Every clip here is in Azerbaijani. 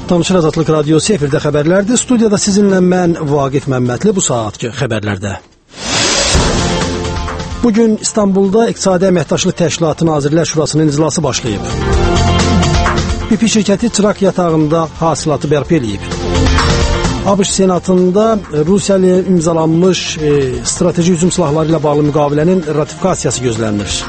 Danışır Azadlıq Radiosu efirdə xəbərlərdir. Studiyada sizinlə mən Vaqif Məmmədli bu saatki xəbərlərdə. Bugün İstanbulda İqtisadi Əməkdaşlıq Təşkilatı Nazirlər Şurasının iclası başlayıb. BP şirkəti çıraq yatağında hasilatı bərpa edib. ABŞ Senatında Rusiya ilə imzalanmış strateji hücum silahları ilə bağlı müqavilənin ratifikasiyası gözlənilir.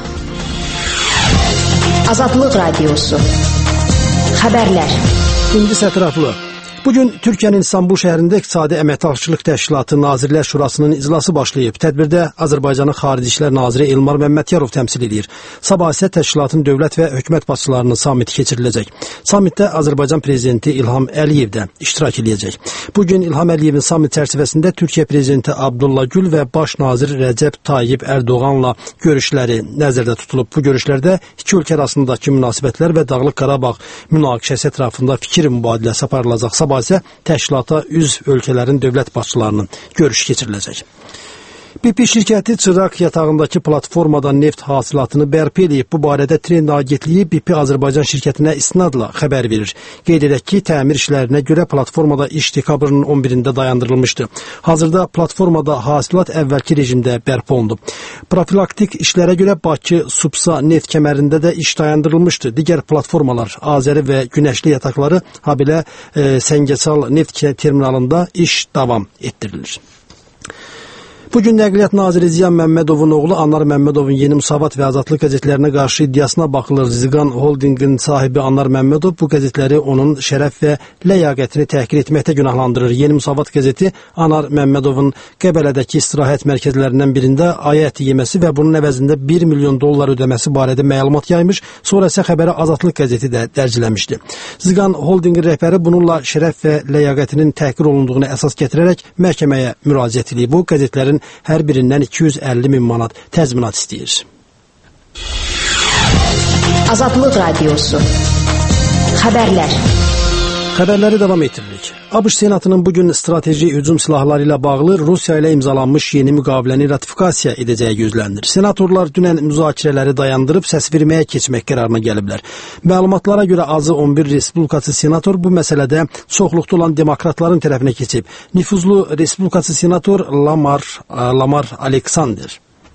Azadlıq Radiosu. Xəbərlər. İndi ətraflı. Bugün Türkiyənin İstanbul şəhərində İqtisadi Əməkdaşlıq Təşkilatı Nazirlər Şurasının iclası başlayıb. Tədbirdə Azərbaycanın Xarici İşlər Naziri Elmar Məmmədiyarov təmsil edir. Sabah isə təşkilatın dövlət və hökumət başçılarının samiti keçiriləcək. Samitdə Azərbaycan Prezidenti İlham Əliyev də iştirak edəcək. Bugün İlham Əliyevin samit çərçivəsində Türkiyə Prezidenti Abdullah Gül və Baş nazir Rəcəb Tayyib Ərdoğanla görüşləri nəzərdə tutulub. Bu görüşlərdə iki ölkə arasındakı münasibətlər və Dağlıq Qarabağ münaqişəsi ətrafında fikir mübadiləsi aparılacaq. Sabah isə təşkilata üzv ölkələrin dövlət başçılarının görüşü keçiriləcək. BP şirkəti çıraq yatağındakı platformadan neft hasilatını bərpa edib. Bu barədə Trend Agentliyi BP Azərbaycan şirkətinə isnadla xəbər verir. Qeyd edək ki, təmir işlərinə görə platformada iş dekabrın 11-də dayandırılmışdı. Hazırda platformada hasilat əvvəlki rejimdə bərpa olundu. Profilaktik işlərə görə Bakı Subsa neft kəmərində də iş dayandırılmışdı. Digər platformalar Azəri və Günəşli yataqları, habelə Səngəçal neft terminalında iş davam etdirilir. Bugün Nəqliyyat Naziri Ziyan Məmmədovun oğlu Anar Məmmədovun Yeni Müsavat və Azadlıq qəzetlərinə qarşı iddiasına baxılır. Ziqan Holdingin sahibi Anar Məmmədov bu qəzetləri onun şərəf və ləyaqətini təhqir etməkdə günahlandırır. Yeni Müsavat qəzeti Anar Məmmədovun Qəbələdəki istirahət mərkəzlərindən birində aya əti yeməsi və bunun əvəzində $1 milyon ödəməsi barədə məlumat yaymış, sonra isə xəbəri Azadlıq qəzeti də dərciləmişdi. Ziqan Holdingin rəhbəri bununla şərəf və ləyaqətinin təhqir olunduğunu əsas gətirərək məhkəməyə müraciət edib. Bu qəzetlərin hər birindən 250 min manat təzminat istəyir. Azadlıq Radiosu. Xəbərlər. Xəbərləri davam etdiririk. ABŞ Senatının bugün strateji hücum silahları ilə bağlı Rusiya ilə imzalanmış yeni müqaviləni ratifikasiya edəcəyi gözlənilir. Senatorlar dünən müzakirələri dayandırıb səs verməyə keçmək qərarına gəliblər. Məlumatlara görə azı 11 respublikaçı senator bu məsələdə çoxluqda olan demokratların tərəfinə keçib. Nüfuzlu respublikaçı senator Lamar Alexander.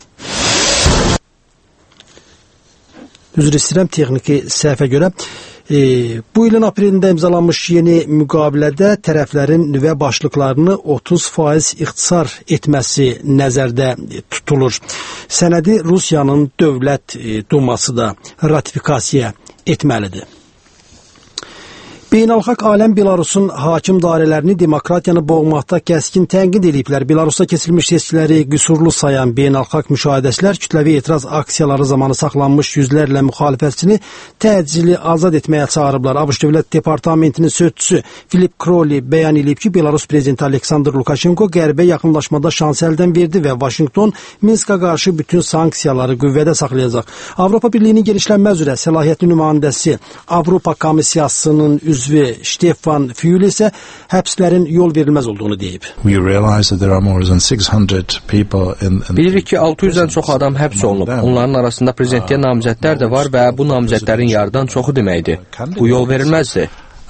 Üzr istəyirəm, texniki səhvə görə. Bu ilin aprelində imzalanmış yeni müqavilədə tərəflərin nüvə başlıqlarını 30% ixtisar etməsi nəzərdə tutulur. Sənədi Rusiyanın Dövlət Duması da ratifikasiya etməlidir. Beynəlxalq aləm Belarusun hakim dairələrini demokratiyanı boğmaqda kəskin tənqid ediblər. Belarusda keçirilmiş seçkiləri qüsurlu sayan beynəlxalq müşahidəçilər kütləvi etiraz aksiyaları zamanı saxlanmış yüzlərlə müxalifətçini təcili azad etməyə çağırıblar. ABŞ Dövlət Departamentinin sözçüsü Filip Kroli bəyan edib ki, Belarus prezidenti Aleksandr Lukashenko qərbə yaxınlaşmada şans əldən verdi və Vaşinqton Minskə qarşı bütün sanksiyaları qüvvədə saxlayacaq. Avropa Birliyinin genişlənmə üzrə səlahiyyətli nümayəndəsi Avropa Komissiyasının üzvü Stefan Füle isə həbslərin yol verilməz olduğunu deyib. Bilirik ki, 600-dən çox adam həbs olunub. Onların arasında prezidentliyə namizədlər də var və bu namizədlərin yarıdan çoxu deməkdir. Bu yol verilməzdir.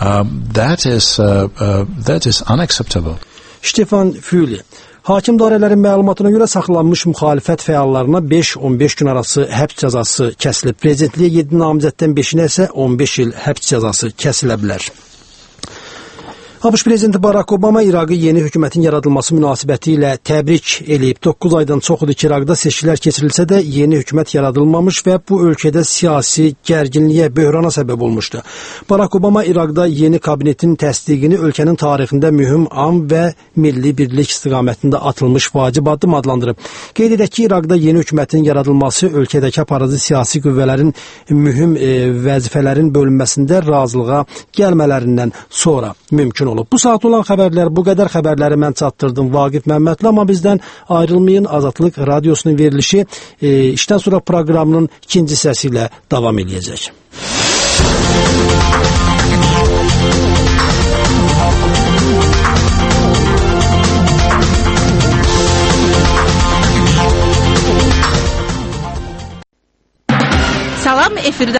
That is unacceptable. Stefan Füle. Hakim dairələrin məlumatına görə saxlanmış müxalifət fəallarına 5-15 gün arası həbs cəzası kəsilib. Prezidentliyə 7 namizəddən 5-nə isə 15 il həbs cəzası kəsilə bilər. ABŞ prezidenti Barack Obama İraqı yeni hökumətin yaradılması münasibəti ilə təbrik eləyib. 9 aydan çoxudur ki, İraqda seçkilər keçirilsə də yeni hökumət yaradılmamış və bu ölkədə siyasi gərginliyə, böhrana səbəb olmuşdu. Barack Obama İraqda yeni kabinetin təsdiqini ölkənin tarixində mühüm an və milli birlik istiqamətində atılmış vacib addım adlandırıb. Qeyd edək ki, İraqda yeni hökumətin yaradılması ölkədəki aparıcı siyasi qüvvələrin mühüm vəzifələrin bölünməsində razılığa gəlmələrindən sonra mümkün olub. Bu saat olan xəbərlər bu qədər. Xəbərləri mən çatdırdım Vaqif Məmmədli, amma bizdən ayrılmayın. Azadlıq Radiosunun verilişi işdən sonra proqramının ikinci hissəsi ilə davam edəcək. Salam, efirdə